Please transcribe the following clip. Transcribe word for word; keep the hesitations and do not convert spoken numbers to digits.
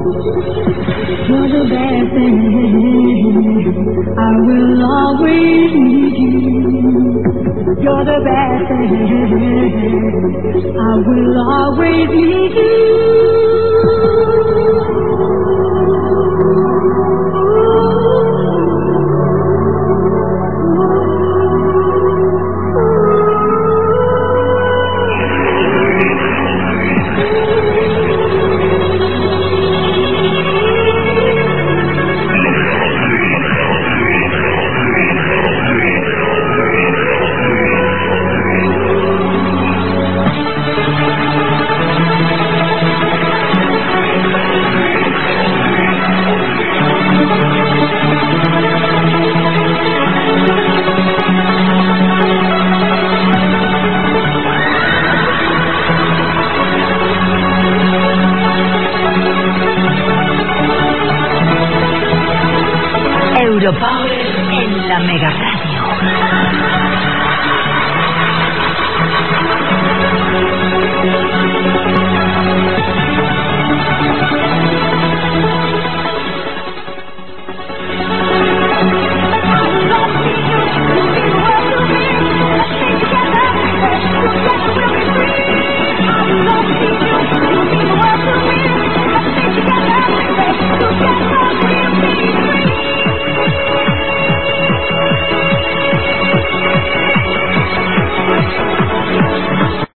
You're the best thing. I will always need you. You're the best thing. I will always need you. Europower en la Mega Radio.